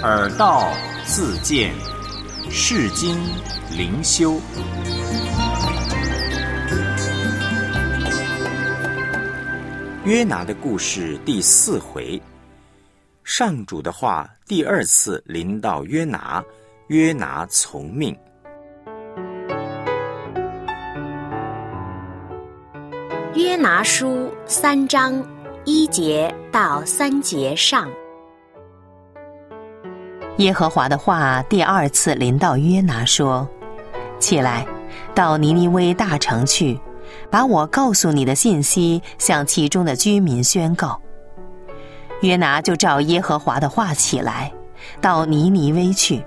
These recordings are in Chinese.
耳道自见，世经灵修。约拿的故事第4回，上主的话第2次临到约拿，约拿从命。 约拿书3章1节到3节上。 耶和华的话第2次临到约拿说：起来，到尼尼微大城去，把我告诉你的信息向其中的居民宣告。约拿就照耶和华的话起来，到尼尼微去。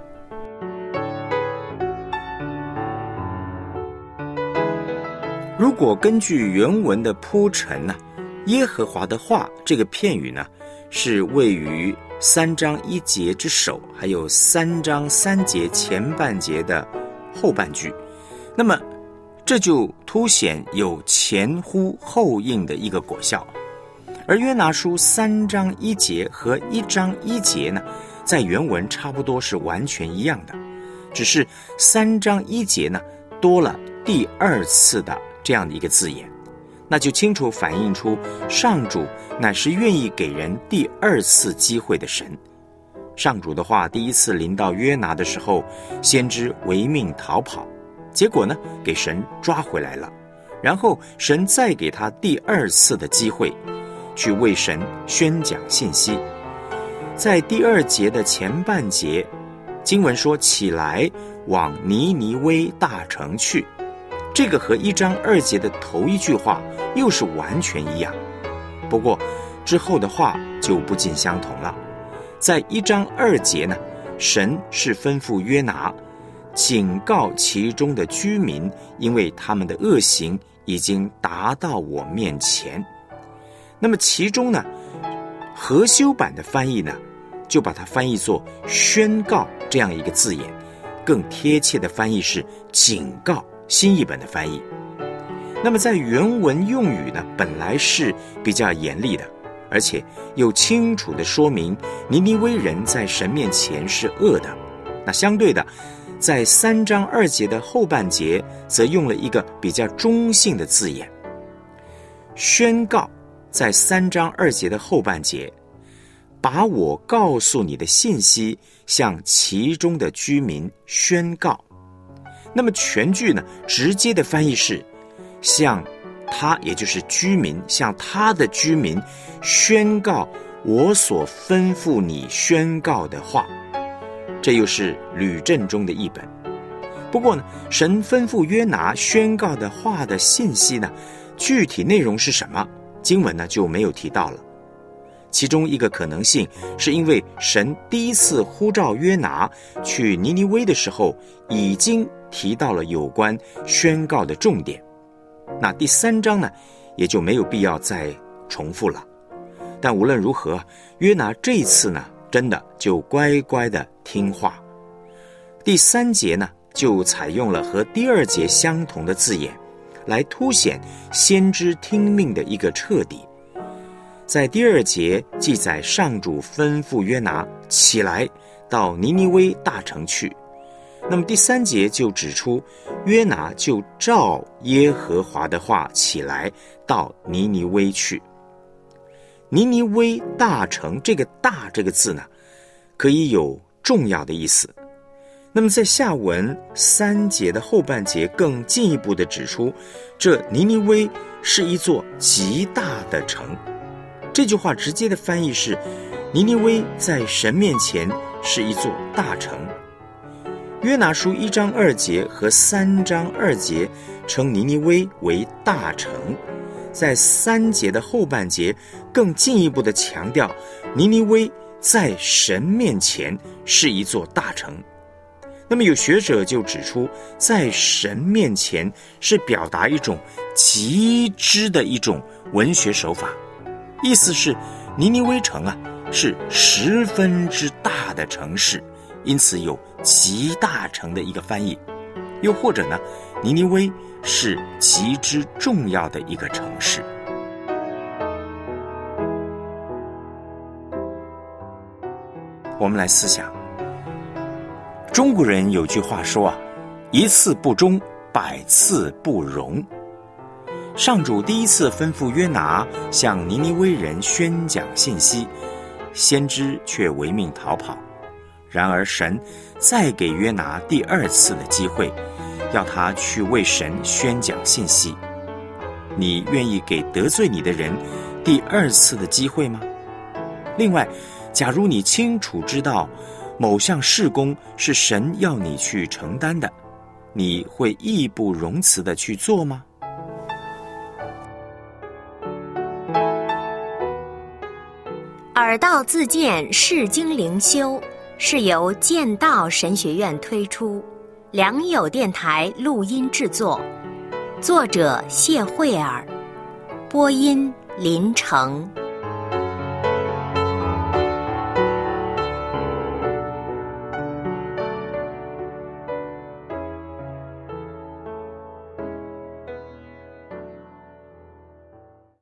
如果根据原文的铺陈呢，耶和华的话这个片语呢，是位于3章1节之首，还有3章3节前半节的后半句。那么这就凸显有前呼后应的一个果效。而约拿书3章1节和1章1节呢，在原文差不多是完全一样的，只是3章1节呢多了第2次的这样的一个字眼，那就清楚反映出上主乃是愿意给人第2次机会的神。上主的话第1次临到约拿的时候，先知违命逃跑，结果呢给神抓回来了，然后神再给他第2次的机会，去为神宣讲信息。在第2节的前半节，经文说起来往尼尼微大城去，这个和1章2节的头一句话又是完全一样。不过之后的话就不尽相同了。在1章2节呢，神是吩咐约拿警告其中的居民，因为他们的恶行已经达到我面前。那么其中呢，和修版的翻译呢，就把它翻译作宣告这样一个字眼，更贴切的翻译是警告，新译本的翻译。那么在原文用语呢，本来是比较严厉的，而且又清楚地说明尼尼微人在神面前是恶的。那相对的，在3章2节的后半节则用了一个比较中性的字眼，宣告。在3章2节的后半节，把我告诉你的信息向其中的居民宣告。那么全句呢，直接的翻译是向他，也就是居民，向他的居民宣告我所吩咐你宣告的话。这又是吕正中的译本。不过呢，神吩咐约拿宣告的话的信息呢，具体内容是什么，经文呢就没有提到了。其中一个可能性是因为神第1次呼召约拿去尼尼微的时候，已经提到了有关宣告的重点，那第3章呢也就没有必要再重复了。但无论如何，约拿这一次呢真的就乖乖的听话。第3节呢就采用了和第2节相同的字眼，来凸显先知听命的一个彻底。在第2节记载上主吩咐约拿起来到尼尼微大城去，那么第3节就指出约拿就照耶和华的话起来到尼尼微去。尼尼微大城，这个大这个字呢，可以有重要的意思。那么在下文3节的后半节更进一步地指出，这尼尼微是一座极大的城。这句话直接的翻译是，尼尼微在神面前是一座大城。约拿书1章2节和3章2节称尼尼微为大城，在3节的后半节更进一步的强调，尼尼微在神面前是一座大城。那么有学者就指出，在神面前是表达一种极致的一种文学手法，意思是尼尼微城是十分之大的城市，因此有极大城的一个翻译。又或者呢，尼尼微是极之重要的一个城市。我们来思想， 中国人有句话说啊，一次不忠，百次不容。上主第一次吩咐约拿向尼尼微人宣讲信息，先知却违命逃跑。然而神再给约拿第二次的机会，要他去为神宣讲信息。你愿意给得罪你的人第二次的机会吗？另外，假如你清楚知道某项事工是神要你去承担的，你会义不容辞地去做吗？ 耳道自荐释经灵修是由剑道神学院推出，良友电台录音制作，作者谢慧儿，播音林成。